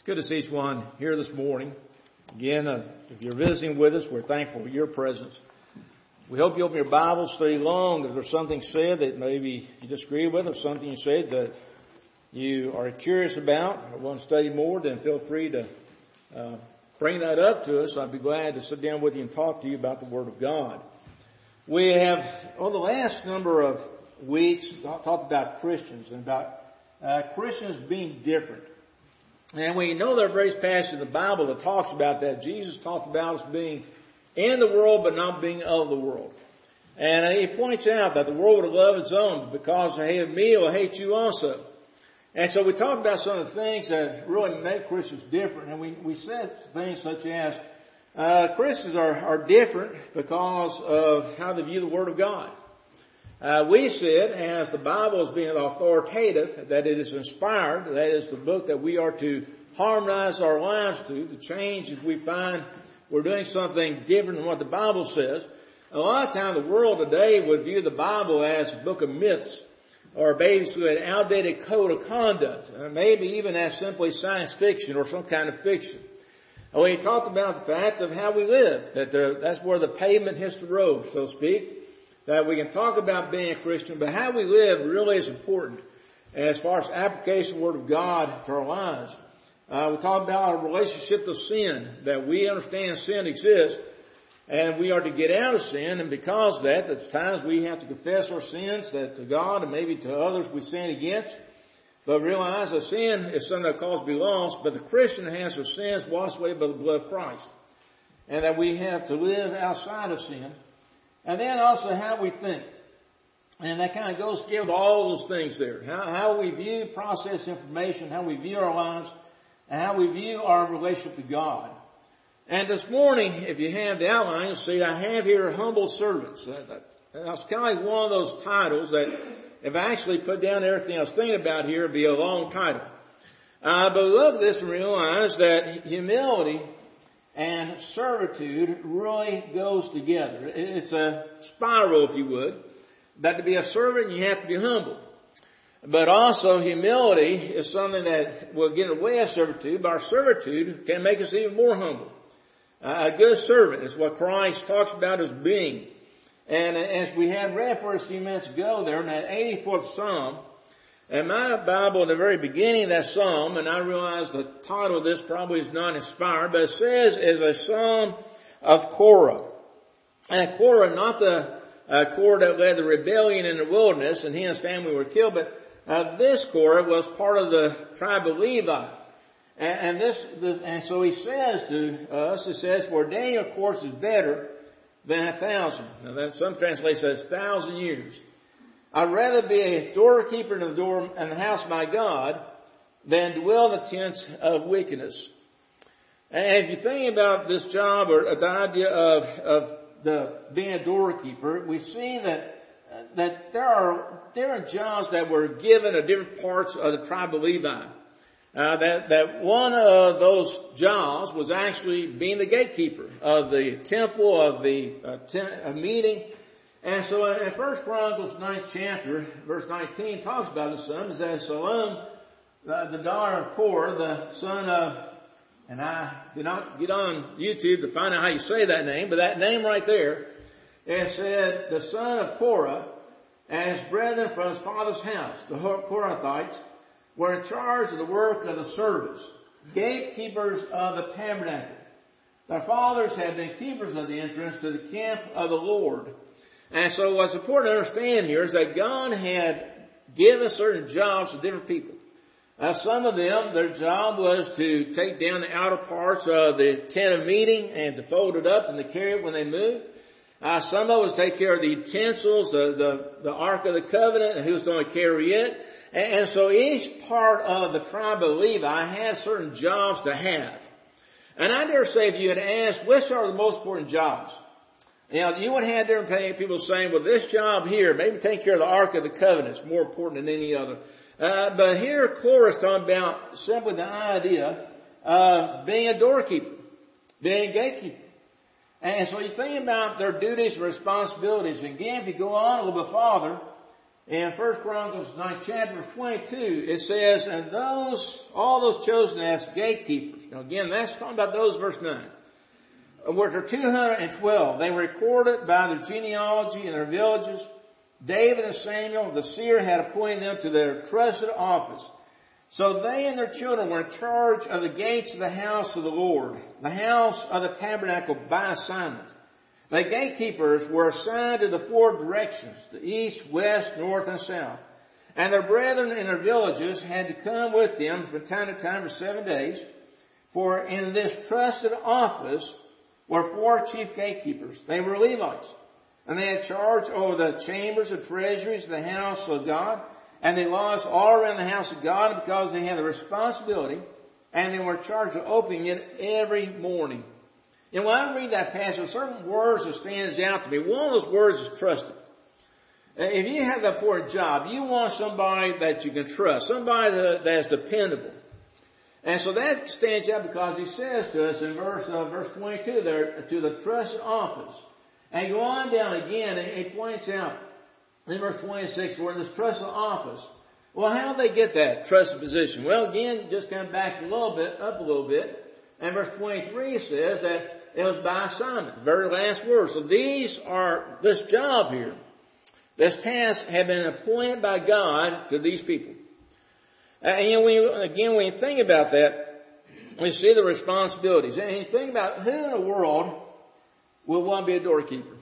It's good to see each one here this morning. Again, if you're visiting with us, we're thankful for your presence. We hope you open your Bible, study long. If there's something said that maybe you disagree with, or something you said that you are curious about or want to study more, then feel free to bring that up to us. I'd be glad to sit down with you and talk to you about the Word of God. We have, over the last number of weeks, talked about Christians and about Christians being different. And we know there are various passages in the Bible that talks about that. Jesus talked about us being in the world but not being of the world. And he points out that the world would love its own, but because they hated me, it will hate you also. And so we talked about some of the things that really make Christians different. And we said things such as Christians are different because of how they view the Word of God. We said, as the Bible is being authoritative, that it is inspired, that is the book that we are to harmonize our lives to change if we find we're doing something different than what the Bible says. A lot of times the world today would view the Bible as a book of myths, or basically an outdated code of conduct, maybe even as simply science fiction or some kind of fiction. And we talked about the fact of how we live, that's where the pavement hits the road, so to speak. That we can talk about being a Christian, but how we live really is important as far as application of the Word of God to our lives. We talk about our relationship to sin, that we understand sin exists, and we are to get out of sin, and because of that, at times we have to confess our sins that to God and maybe to others we sin against, but realize that sin is something that causes to be lost, but the Christian has their sins washed away by the blood of Christ, and that we have to live outside of sin. And then also how we think. And that kind of goes together with all those things there. How we view, process information, how we view our lives, and how we view our relationship to God. And this morning, if you have the outline, you'll see I have here humble servants. That's kind of like one of those titles that if I actually put down everything I was thinking about here, it'd be a long title. But look at this and realize that humility and servitude really goes together. It's a spiral, if you would. But to be a servant, you have to be humble. But also, humility is something that will get in the way of servitude, but our servitude can make us even more humble. A good servant is what Christ talks about as being. And as we had read for us a few minutes ago there in that 84th Psalm, in my Bible, in the very beginning of that psalm, and I realize the title of this probably is not inspired, but it says is a psalm of Korah. And Korah, not the Korah that led the rebellion in the wilderness, and he and his family were killed, but this Korah was part of the tribe of Levi. And so he says to us, it says, for a day, of course, is better than 1,000. Now that some translations says 1,000 years. I'd rather be a doorkeeper in the house of my God than dwell in the tents of wickedness. And if you think about this job or the idea of being a doorkeeper, we see that there are different jobs that were given at different parts of the tribe of Levi. That one of those jobs was actually being the gatekeeper of the temple, of the meeting. And so in 1 Chronicles 9th chapter, verse 19, talks about the son. It says, Salom, the daughter of Korah, the son of, and I did not get on YouTube to find out how you say that name, but that name right there, it said, the son of Korah, and his brethren from his father's house, the Korathites, were in charge of the work of the service, gatekeepers of the tabernacle. Their fathers had been keepers of the entrance to the camp of the Lord. And so what's important to understand here is that God had given certain jobs to different people. Some of them, their job was to take down the outer parts of the tent of meeting and to fold it up and to carry it when they moved. Some of it was take care of the utensils, the Ark of the Covenant, and who was going to carry it. And so each part of the tribe of Levi had certain jobs to have. And I dare say if you had asked, which are the most important jobs? You know, you would have different people saying, well, this job here, maybe take care of the Ark of the Covenant. It's more important than any other. But here Korah is talking about simply the idea of being a doorkeeper, being a gatekeeper. And so you think about their duties and responsibilities. Again, if you go on a little bit farther, In 1 Chronicles 9 chapter 22, it says, and all those chosen as gatekeepers. Now again, that's talking about those, verse 9. Were there 212. They were recorded by their genealogy in their villages. David and Samuel, the seer, had appointed them to their trusted office. So they and their children were in charge of the gates of the house of the Lord, the house of the tabernacle by assignment. The gatekeepers were assigned to the four directions, the east, west, north, and south. And their brethren in their villages had to come with them from time to time for 7 days. For in this trusted office were four chief gatekeepers. They were Levites. And they had charge over the chambers and treasuries of the house of God. And they lodged all around the house of God because they had the responsibility. And they were charged with opening it every morning. And when I read that passage, certain words that stands out to me. One of those words is trusted. If you have that for a job, you want somebody that you can trust, somebody that's dependable. And so that stands out because he says to us in verse 22 there, to the trusted office. And go on down again, and he points out in verse 26, we're in this trusted office. Well, how do they get that trusted position? Well, again, just kind of back up a little bit. And verse 23 says that it was by assignment, very last word. So this job here, this task had been appointed by God to these people. And when you think about that, we see the responsibilities. And you think about who in the world will want to be a doorkeeper.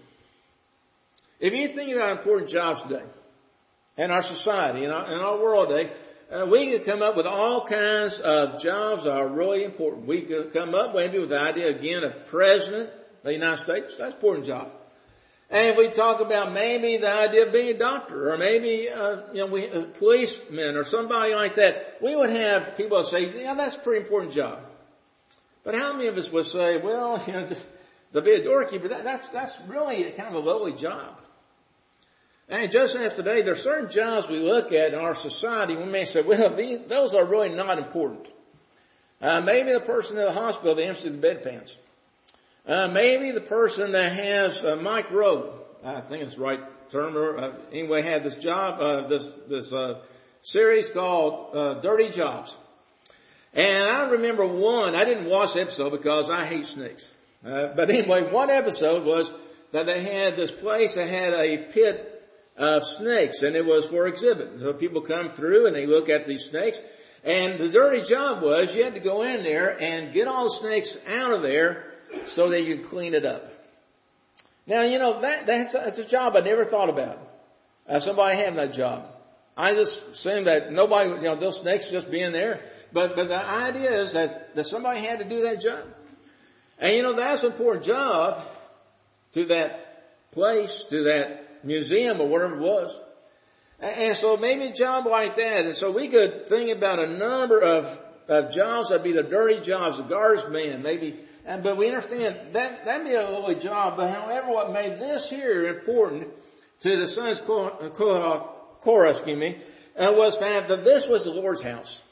If you think about important jobs today, in our society, in our world today, we could come up with all kinds of jobs that are really important. We could come up maybe with the idea again of President of the United States. That's an important job. And if we talk about maybe the idea of being a doctor, or maybe a policeman or somebody like that, we would have people say, yeah, that's a pretty important job. But how many of us would say, well, to be a doorkeeper, that's really kind of a lowly job. And just as today, there are certain jobs we look at in our society, we may say, well, those are really not important. Maybe the person in the hospital that empties the bedpans. Maybe the person that has Mike Rowe, I think it's the right term, anyway, had this job, this series called Dirty Jobs. And I remember I didn't watch the episode because I hate snakes. But anyway, one episode was that they had this place that had a pit of snakes, and it was for exhibit. So people come through and they look at these snakes, and the dirty job was you had to go in there and get all the snakes out of there so that you could clean it up. Now, that's a job I never thought about. Somebody having that job. I just assumed that nobody, those snakes just being there. But the idea is that somebody had to do that job. And that's an important job to that place, to that museum or whatever it was. And so maybe a job like that. And so we could think about a number of jobs that'd be the dirty jobs, the garbage man, maybe. But we understand that'd be a lowly job. But however, what made this here important to the sons of Korah, was found that this was the Lord's house.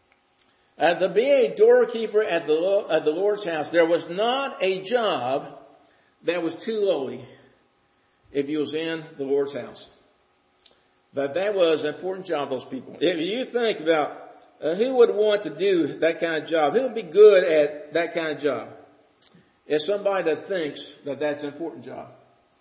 To be a doorkeeper at the Lord's house, there was not a job that was too lowly if you was in the Lord's house. But that was an important job, those people. If you think about who would want to do that kind of job, who would be good at that kind of job, it's somebody that thinks that that's an important job.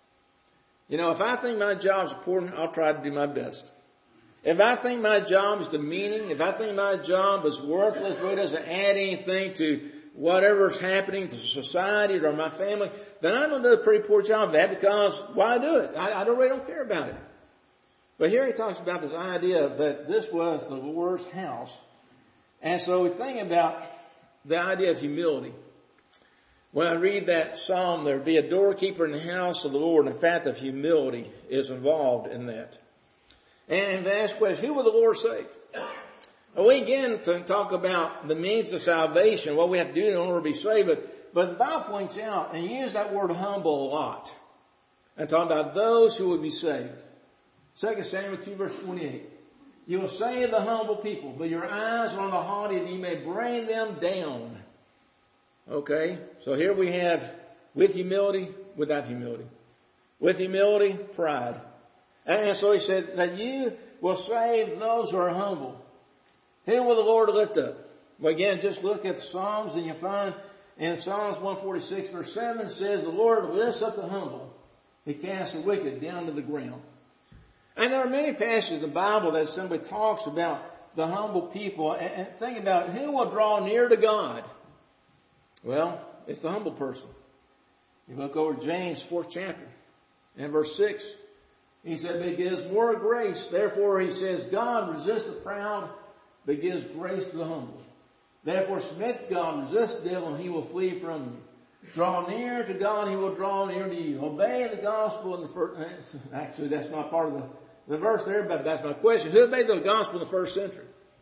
If I think my job's important, I'll try to do my best. If I think my job is demeaning, if I think my job is worthless, really doesn't add anything to whatever's happening to society or my family, then I don't do a pretty poor job of that because why do it? I really don't care about it. But here he talks about this idea that this was the Lord's house. And so we think about the idea of humility. When I read that psalm, there be a doorkeeper in the house of the Lord, and the fact of humility is involved in that. And to ask questions, who will the Lord save? We again to talk about the means of salvation, what we have to do in order to be saved. But the Bible points out, and use that word humble a lot, and talk about those who will be saved. 2 Samuel 2 verse 28. You will save the humble people, but your eyes are on the haughty that you may bring them down. Okay, so here we have with humility, without humility. With humility, pride. And so he said that you will save those who are humble. Who will the Lord lift up? Well, again, just look at the Psalms and you find in Psalms 146 verse 7 says, the Lord lifts up the humble. He casts the wicked down to the ground. And there are many passages in the Bible that simply talks about the humble people. And think about who will draw near to God. Well, it's the humble person. You look over James 4th chapter and verse 6. He said, but he gives more grace. Therefore, he says, God resists the proud, but gives grace to the humble. Therefore, submit to God, resist the devil, and he will flee from you. Draw near to God, he will draw near to you. Obey the gospel in the first, actually that's not part of the verse there, but that's my question. Who obeyed the gospel in the first century?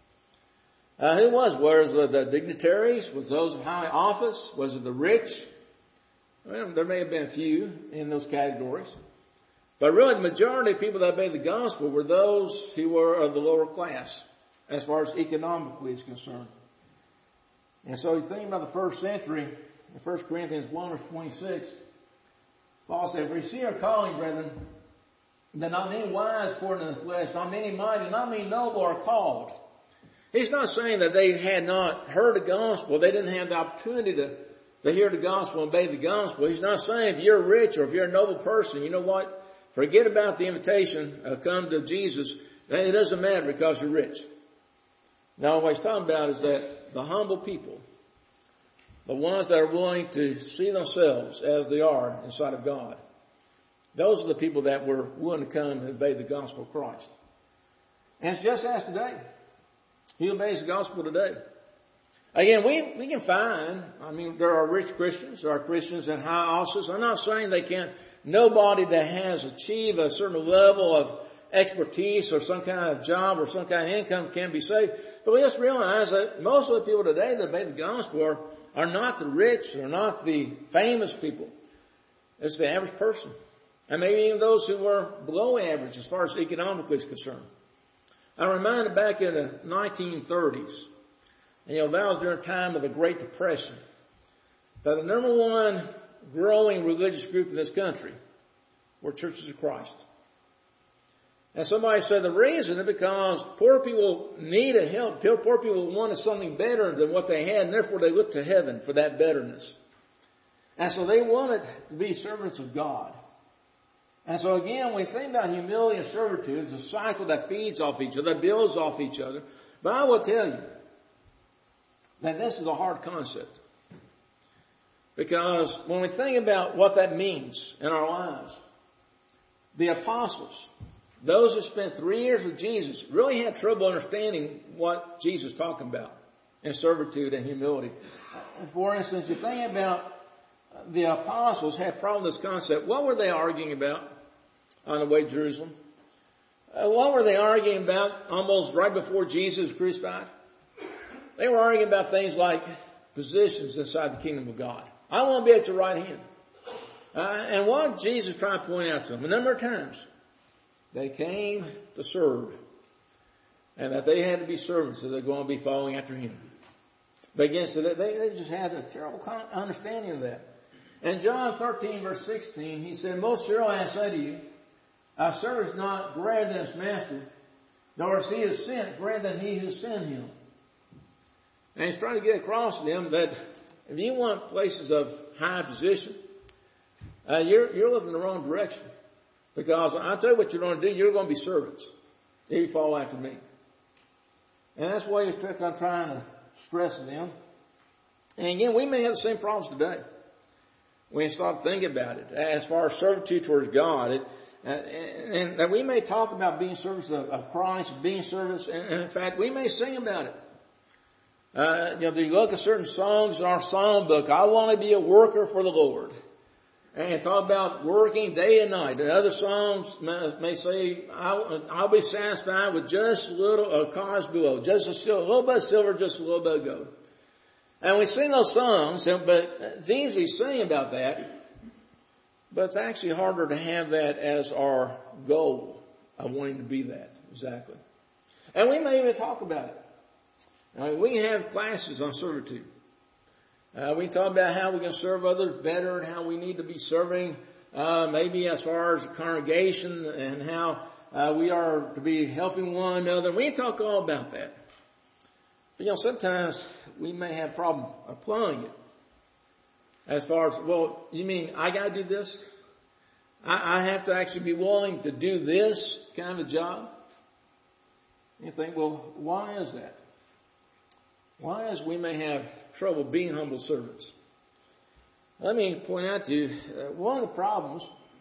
Who was? Was it the dignitaries? Was those of high office? Was it the rich? Well, there may have been a few in those categories. But really the majority of people that obeyed the gospel were those who were of the lower class, as far as economically is concerned. And so you think about the first century, in 1 Corinthians 1 verse 26, Paul said, for you see our calling, brethren, that not many wise according to the flesh, not many mighty, not many noble are called. He's not saying that they had not heard the gospel, they didn't have the opportunity to hear the gospel and obey the gospel. He's not saying if you're rich or if you're a noble person, you know what? Forget about the invitation, come to Jesus. It doesn't matter because you're rich. Now what he's talking about is that the humble people, the ones that are willing to see themselves as they are inside of God, those are the people that were willing to come and obey the gospel of Christ. And it's just as today. He obeys the gospel today. Again, we can find, there are rich Christians, there are Christians in high offices. I'm not saying they can't, nobody that has achieved a certain level of expertise or some kind of job or some kind of income can be saved. But we just realize that most of the people today that obey the gospel are not the rich, they're not the famous people. It's the average person. And maybe even those who were below average as far as economically is concerned. I'm reminded back in the 1930s, that was during the time of the Great Depression, that the number one growing religious group in this country were Churches of Christ. And somebody said the reason is because poor people needed help. Poor people wanted something better than what they had, and therefore they looked to heaven for that betterness. And so they wanted to be servants of God. And so again, when we think about humility and servitude, it's a cycle that feeds off each other, that builds off each other. But I will tell you that this is a hard concept. Because when we think about what that means in our lives, the apostles, those who spent 3 years with Jesus, really had trouble understanding what Jesus was talking about in servitude and humility. For instance, you think about the apostles had problem with this concept. What were they arguing about on the way to Jerusalem? What were they arguing about almost right before Jesus was crucified? They were arguing about things like positions inside the kingdom of God. I want to be at your right hand. And what Jesus tried to point out to them a number of times, they came to serve, and that they had to be servants, so they're going to be following after him. But again, so they just had a terrible understanding of that. In John 13 verse 16, he said, most surely I say to you, a servant is not greater than his master, nor is he who is sent greater than he who sent him. And he's trying to get across to them that if you want places of high position, you're looking in the wrong direction. Because I'll tell you what you're going to do, you're going to be servants if you follow after me. And that's what I'm trying to stress to them. And again, we may have the same problems today. When you start thinking about it, as far as servitude towards God, and we may talk about being servants of Christ, being servants, and in fact, we may sing about it. Do you look at certain songs in our song book? I want to be a worker for the Lord. And talk about working day and night. And other songs may say, I'll be satisfied with just a little cause below, just a little bit of silver, just a little bit of gold. And we sing those songs, but it's easy to sing about that. But it's actually harder to have that as our goal of wanting to be that. Exactly. And we may even talk about it. We can have classes on servitude. We talk about how we can serve others better and how we need to be serving, maybe as far as the congregation and how we are to be helping one another. We can talk all about that. But sometimes we may have a problem applying it. As far as, well, you mean I got to do this? I have to actually be willing to do this kind of a job? You think, well, why is that? Why is we may have trouble being humble servants? Let me point out to you, one of the problems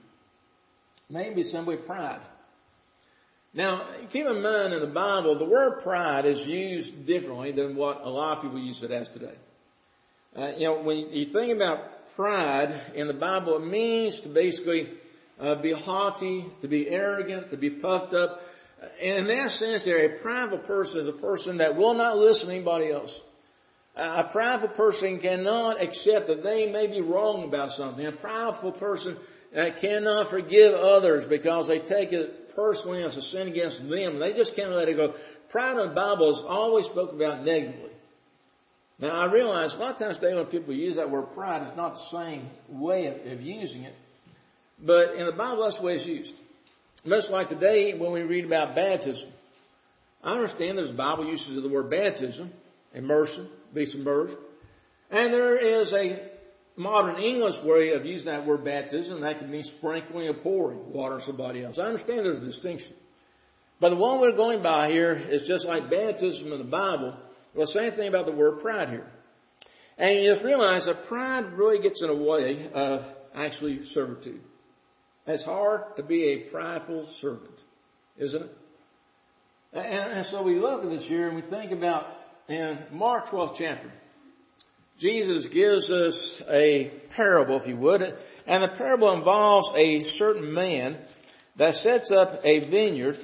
may be simply pride. Now, keep in mind in the Bible, the word pride is used differently than what a lot of people use it as today. When you think about pride in the Bible, it means to basically be haughty, to be arrogant, to be puffed up. And in that sense, a prideful person is a person that will not listen to anybody else. A prideful person cannot accept that they may be wrong about something. A prideful person cannot forgive others because they take it personally as a sin against them. They just can't let it go. Pride in the Bible is always spoken about negatively. Now, I realize a lot of times today when people use that word pride, it's not the same way of using it. But in the Bible, that's the way it's used. Much like today when we read about baptism. I understand there's Bible uses of the word baptism, immersion, be submerged. And there is a modern English way of using that word baptism. That could mean sprinkling or pouring water on somebody else. I understand there's a distinction. But the one we're going by here is just like baptism in the Bible. Well, same thing about the word pride here. And you just realize that pride really gets in the way of actually servitude. It's hard to be a prideful servant, isn't it? And so we look at this here and we think about in Mark 12th chapter, Jesus gives us a parable, if you would. And the parable involves a certain man that sets up a vineyard.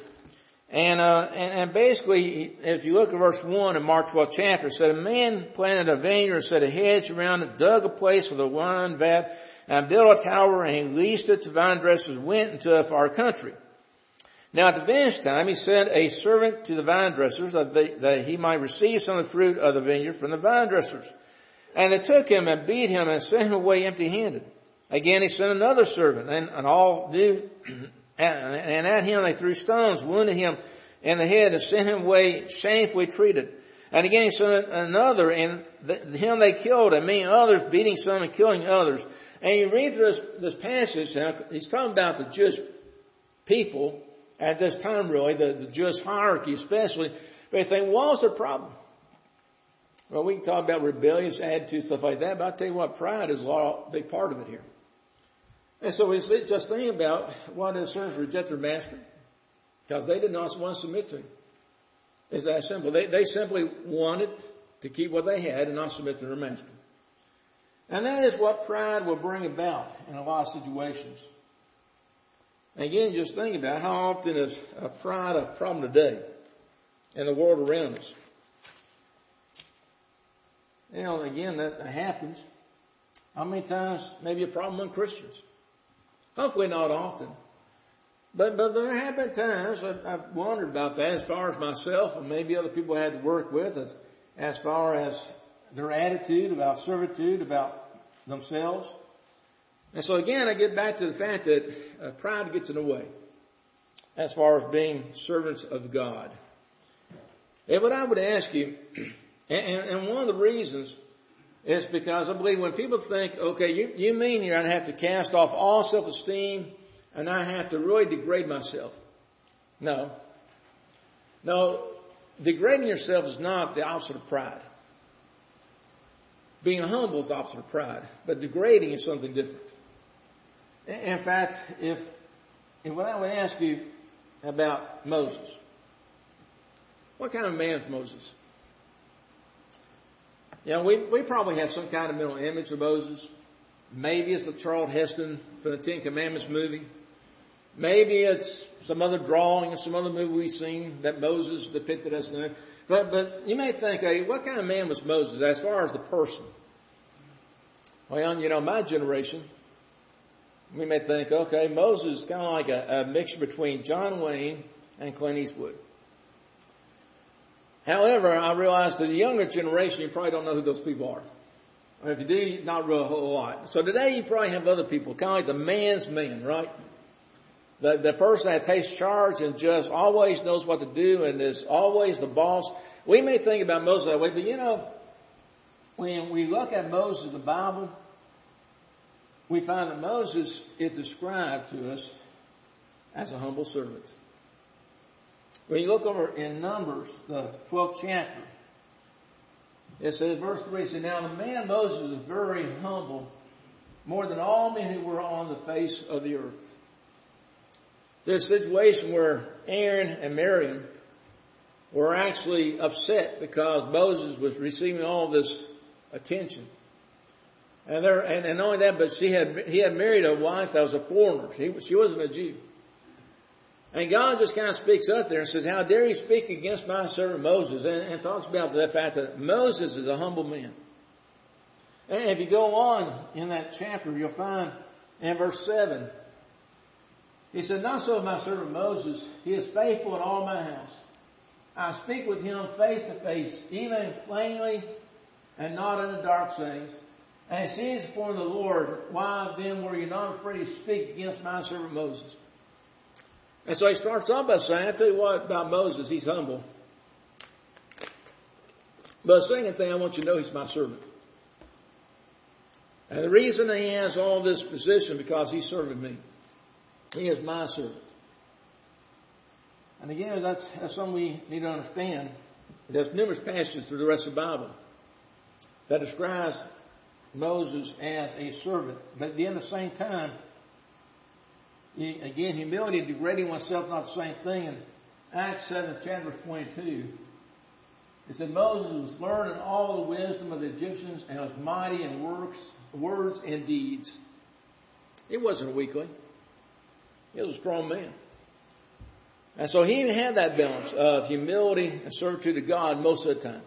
And basically, if you look at verse 1 in Mark 12th chapter, it said, a man planted a vineyard, set a hedge around it, dug a place with a wine vat, and built a tower, and he leased it to vine dressers, went into a far country. Now at the vintage time, he sent a servant to the vine dressers that he might receive some of the fruit of the vineyard from the vine dressers. And they took him and beat him and sent him away empty-handed. Again, he sent another servant, and all knew, and at him they threw stones, wounded him in the head, and sent him away shamefully treated. And again, he sent another, and him they killed, and many others, beating some and killing others. And you read through this passage, and he's talking about the Jewish people at this time, really, the Jewish hierarchy especially. But you think, what was the problem? Well, we can talk about rebellious attitudes, stuff like that, but I'll tell you what, pride is a big part of it here. And so we just think about why the servants reject their master. Because they did not want to submit to him. It's that simple. They simply wanted to keep what they had and not submit to their master. And that is what pride will bring about in a lot of situations. And again, just think about how often is pride a problem today in the world around us. Again, that happens. How many times maybe a problem among Christians? Hopefully not often. But there have been times I've wondered about that as far as myself and maybe other people I had to work with as far as their attitude about servitude, about themselves. And so again, I get back to the fact that pride gets in the way as far as being servants of God. And what I would ask you, and one of the reasons is because I believe when people think, okay, you mean here I have to cast off all self-esteem and I have to really degrade myself. No, degrading yourself is not the opposite of pride. Being humble is the opposite of pride, but degrading is something different. In fact, if what I would ask you about Moses, what kind of man is Moses? We probably have some kind of mental image of Moses. Maybe it's the Charlton Heston from the Ten Commandments movie. Maybe it's some other drawing or some other movie we've seen that Moses depicted as there. But you may think, hey, what kind of man was Moses as far as the person? Well, my generation, we may think, okay, Moses is kind of like a mixture between John Wayne and Clint Eastwood. However, I realize that the younger generation, you probably don't know who those people are. Or if you do, not really a whole lot. So today you probably have other people, kind of like the man's man, right? The person that takes charge and just always knows what to do and is always the boss. We may think about Moses that way, but you know, when we look at Moses in the Bible, we find that Moses is described to us as a humble servant. When you look over in Numbers, the 12th chapter, it says, verse 3, it says, now the man Moses was very humble, more than all men who were on the face of the earth. There's a situation where Aaron and Miriam were actually upset because Moses was receiving all this attention. And not only that, but he had married a wife that was a foreigner. She wasn't a Jew. And God just kind of speaks up there and says, how dare you speak against my servant Moses? And talks about the fact that Moses is a humble man. And if you go on in that chapter, you'll find in verse 7, he said, not so my servant Moses, he is faithful in all my house. I speak with him face to face, even plainly and not in the dark sayings. And he sees before the Lord, why then were you not afraid to speak against my servant Moses? And so he starts off by saying, I tell you what about Moses, he's humble. But the second thing I want you to know, he's my servant. And the reason he has all this position, because he's serving me. He is my servant. And again, that's something we need to understand. There's numerous passages through the rest of the Bible that describes Moses as a servant. But at the same time, again, humility and degrading oneself, not the same thing. In Acts 7, chapter 22, it said, Moses was learned in all the wisdom of the Egyptians and was mighty in words and deeds. He wasn't a weakling. He was a strong man. And so he had that balance of humility and servitude to God most of the time.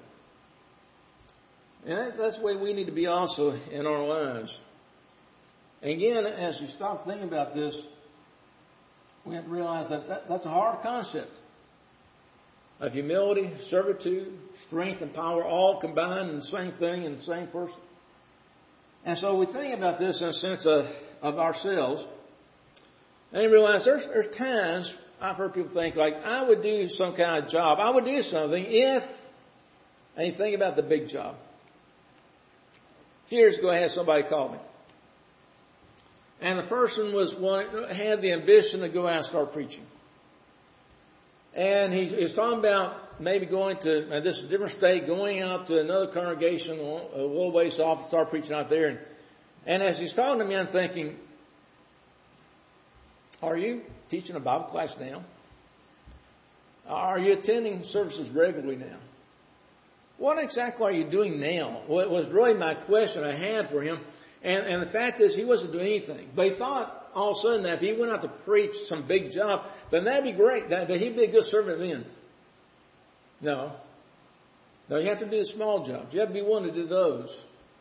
And that's the way we need to be also in our lives. And again, as you stop thinking about this, we have to realize that that's a hard concept of humility, servitude, strength, and power all combined in the same thing in the same person. And so we think about this in a sense of ourselves. And you realize there's times I've heard people think like, I would do some kind of job. I would do something if, and you think about the big job. A few years ago I had somebody call me. And the person had the ambition to go out and start preaching. And he was talking about maybe going to, and this is a different state, going out to another congregation a little ways off and start preaching out there. And as he's talking to me, I'm thinking, are you teaching a Bible class now? Are you attending services regularly now? What exactly are you doing now? Well, it was really my question I had for him. And the fact is, he wasn't doing anything. But he thought all of a sudden that if he went out to preach some big job, then that'd be great. That he'd be a good servant then. No, you have to do the small jobs. You have to be willing to do those.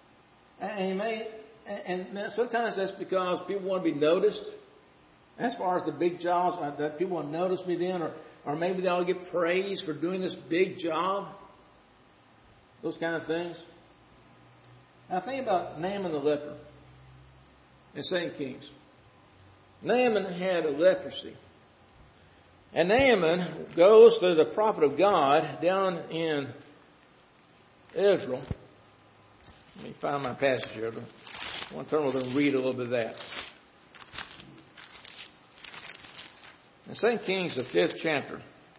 And sometimes that's because people want to be noticed. As far as the big jobs, that people want to notice me then, or maybe they'll get praise for doing this big job. Those kind of things. Now think about Naaman the leper in 2 Kings. Naaman had a leprosy. And Naaman goes to the prophet of God down in Israel. Let me find my passage here. I want to turn over and read a little bit of that. In 2 Kings, the 5th chapter.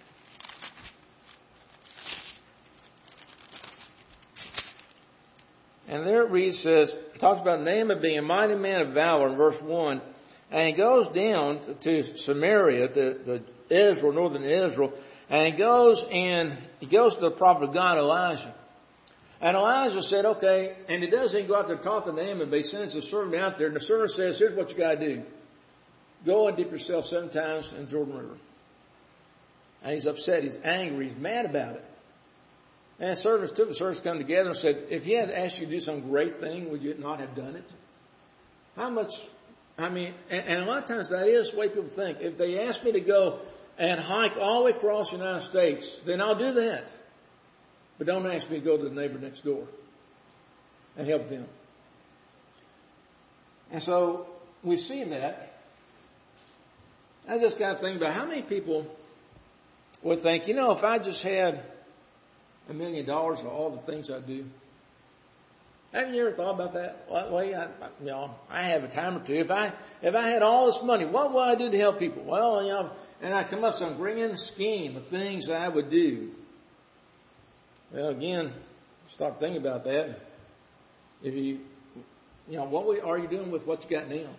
And there it reads, talks about Naaman being a mighty man of valor in verse 1. And he goes down to Samaria, to Israel, northern Israel. And he goes to the prophet of God, Elijah. And Elijah said, okay, and he doesn't go out there and talk to Naaman, but he sends a servant out there. And the servant says, here's what you got to do. Go and dip yourself 7 times in Jordan River. And he's upset. He's angry. He's mad about it. And the servants come together and said, if he had asked you to do some great thing, would you not have done it? How much, and a lot of times that is the way people think. If they ask me to go and hike all the way across the United States, then I'll do that. But don't ask me to go to the neighbor next door and help them. And so we see that. I just got to think about how many people would think, if I just had $1 million of all the things I do. Haven't you ever thought about that? Well, I have a time or two. If I had all this money, what would I do to help people? Well, and I come up with some grand scheme of things that I would do. Well, again, stop thinking about that. If what are you doing with what you got now?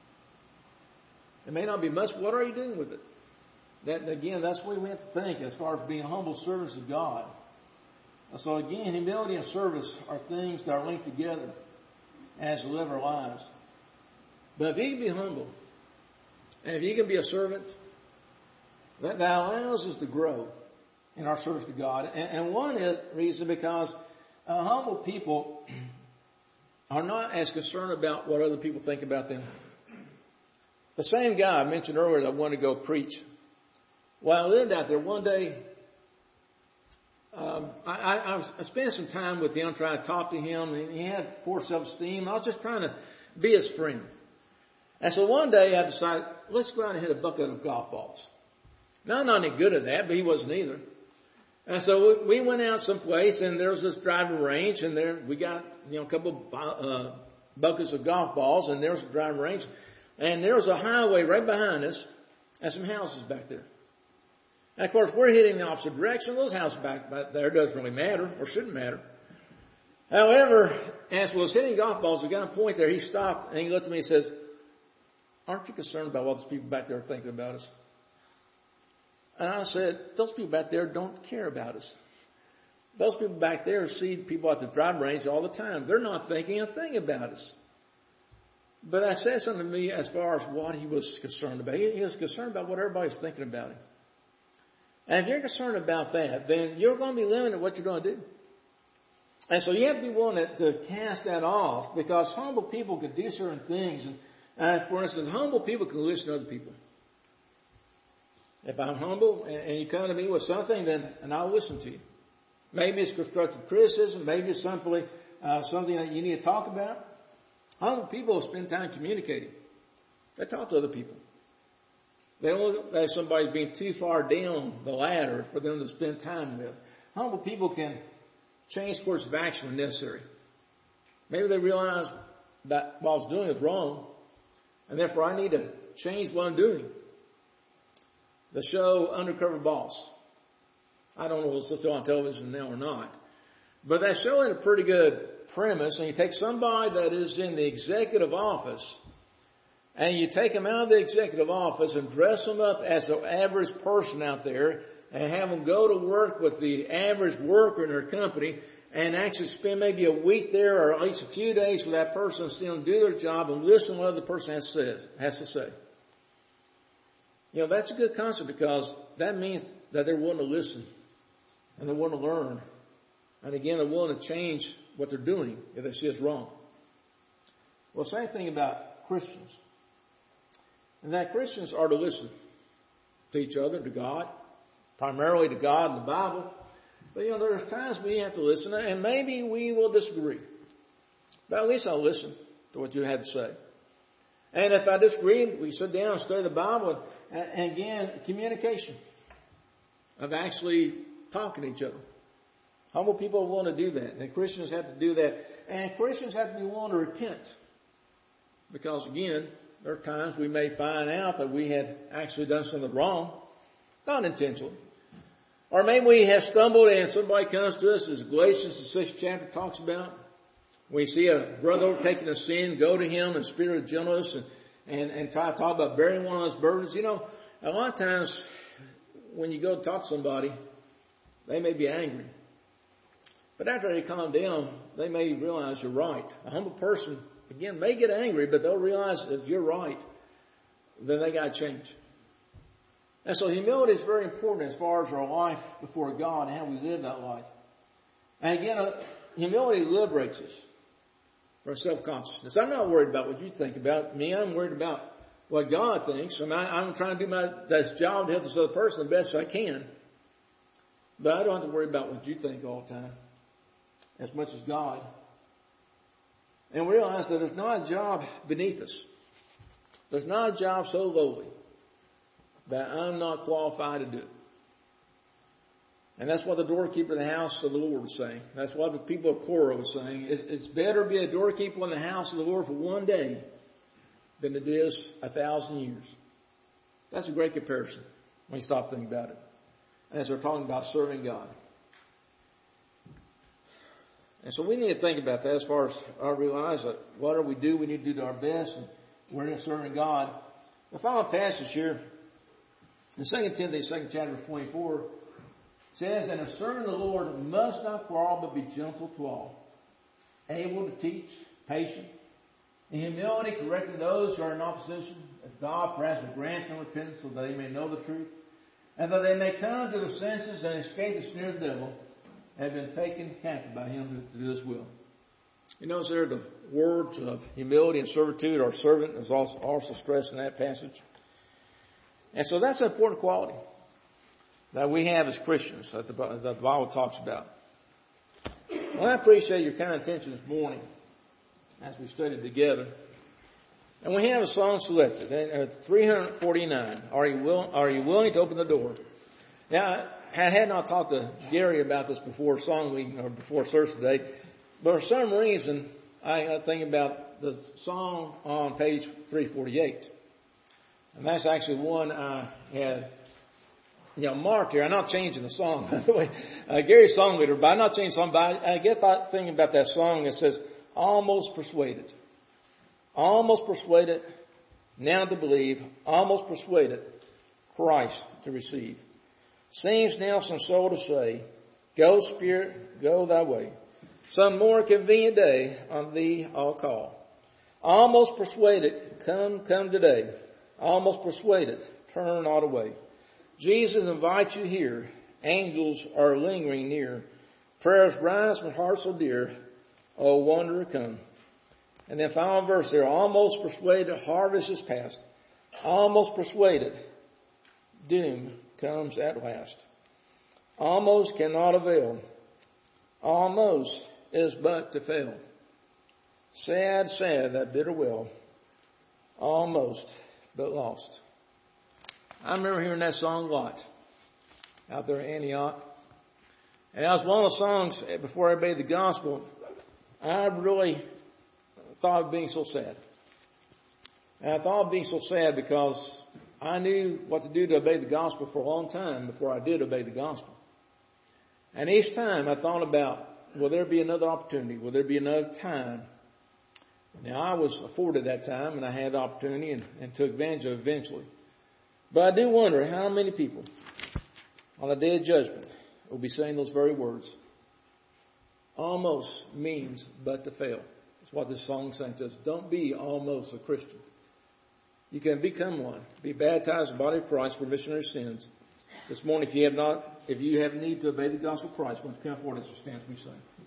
It may not be much, but what are you doing with it? That's the way we have to think as far as being humble servants of God. So again, humility and service are things that are linked together as we live our lives. But if you can be humble, and if you can be a servant, that allows us to grow in our service to God. And one reason because humble people are not as concerned about what other people think about them. The same guy I mentioned earlier that wanted to go preach. While I lived out there one day, I spent some time with him trying to talk to him, and he had poor self-esteem. I was just trying to be his friend. And so one day I decided, let's go out and hit a bucket of golf balls. Now, I'm not any good at that, but he wasn't either. And so we went out someplace, and there was this driving range, and there we got, a couple of buckets of golf balls, and there was a driving range. And there was a highway right behind us, and some houses back there. And of course, we're heading the opposite direction. Those houses back there doesn't really matter, or shouldn't matter. However, as we was hitting golf balls, we got a point there, he stopped, and he looked at me and says, aren't you concerned about what those people back there are thinking about us? And I said, those people back there don't care about us. Those people back there see people at the driving range all the time. They're not thinking a thing about us. But I said something to me as far as what he was concerned about. He was concerned about what everybody's thinking about him. And if you're concerned about that, then you're going to be limited to what you're going to do. And so you have to be willing to cast that off, because humble people can do certain things. And for instance, humble people can listen to other people. If I'm humble and you come to me with something, then I'll listen to you. Maybe it's constructive criticism. Maybe it's simply something that you need to talk about. Humble people spend time communicating. They talk to other people. They don't look at somebody being too far down the ladder for them to spend time with. Humble people can change course of action when necessary. Maybe they realize that what I was doing is wrong, and therefore I need to change what I'm doing. The show Undercover Boss. I don't know if it's still on television now or not. But that show had a pretty good premise, and you take somebody that is in the executive office, and you take them out of the executive office and dress them up as an average person out there, and have them go to work with the average worker in their company, and actually spend maybe a week there, or at least a few days with that person, see them do their job and listen to what the person has to say. That's a good concept, because that means that they're willing to listen, and they're willing to learn. And again, they're willing to change what they're doing if they see it's wrong. Well, same thing about Christians. And that Christians are to listen to each other, to God, primarily to God and the Bible. But there's times we have to listen, and maybe we will disagree. But at least I'll listen to what you have to say. And if I disagree, we sit down and study the Bible, and again, communication of actually talking to each other. Humble people want to do that, and Christians have to do that. And Christians have to be willing to repent. Because again, there are times we may find out that we had actually done something wrong, not intentionally. Or maybe we have stumbled and somebody comes to us, as Galatians, the 6th chapter, talks about. We see a brother overtaking a sin, go to him in spirit of gentleness and try to talk about bearing one of those burdens. A lot of times when you go to talk to somebody, they may be angry. But after they calm down, they may realize you're right. A humble person, again, may get angry, but they'll realize if you're right, then they got to change. And so humility is very important as far as our life before God and how we live that life. And again, humility liberates us from self-consciousness. I'm not worried about what you think about me. I'm worried about what God thinks. I'm trying to do my job to help this other person the best I can. But I don't have to worry about what you think all the time as much as God. And we realize that there's not a job beneath us. There's not a job so lowly that I'm not qualified to do it. And that's what the doorkeeper of the house of the Lord was saying. That's what the people of Korah was saying. It's better to be a doorkeeper in the house of the Lord for one day than it is 1,000 years. That's a great comparison when you stop thinking about it. As they're talking about serving God. And so we need to think about that as far as I realize that whatever we do, we need to do our best. And we're in serving God. The final passage here, in 2 Timothy, 2nd chapter, verse 24, says, and a servant of the Lord must not quarrel, but be gentle to all, able to teach, patient, in humility correcting those who are in opposition, as God perhaps will grant them repentance so that they may know the truth, and that they may come to their senses and escape the snare of the devil, have been taken captive by him to do his will. You notice there the words of humility and servitude, or servant, is also stressed in that passage. And so that's an important quality that we have as Christians that the Bible talks about. Well, I appreciate your kind attention this morning as we studied together. And we have a song selected, 349. Are you willing to open the door? Now, I had not talked to Gary about this before song week or before service today, but for some reason I think about the song on page 348. And that's actually one I had marked here. I'm not changing the song, by the way. Gary's song leader, but I'm not changing the song. But I get that thinking about that song. It says, almost persuaded. Almost persuaded now to believe. Almost persuaded Christ to receive. Seems now some soul to say, go Spirit, go thy way. Some more convenient day on thee I'll call. Almost persuaded, come today. Almost persuaded, turn not away. Jesus invites you here. Angels are lingering near. Prayers rise from hearts so dear. Oh, wanderer, come. And then final verse there. Almost persuaded, harvest is past. Almost persuaded, doom comes at last. Almost cannot avail. Almost is but to fail. Sad, sad, that bitter well. Almost, but lost. I remember hearing that song a lot out there in Antioch. And that was one of the songs before I obeyed the gospel. I really thought of being so sad. And I thought of being so sad because I knew what to do to obey the gospel for a long time before I did obey the gospel. And each time I thought about, will there be another opportunity? Will there be another time? Now I was afforded that time and I had the opportunity and took advantage of it eventually. But I do wonder how many people on the day of judgment will be saying those very words. Almost means but to fail. That's what this song says. Don't be almost a Christian. You can become one. Be baptized in the body of Christ for remission of your sins. This morning, if you have need to obey the gospel of Christ, why don't you come forward as we stand as we sing.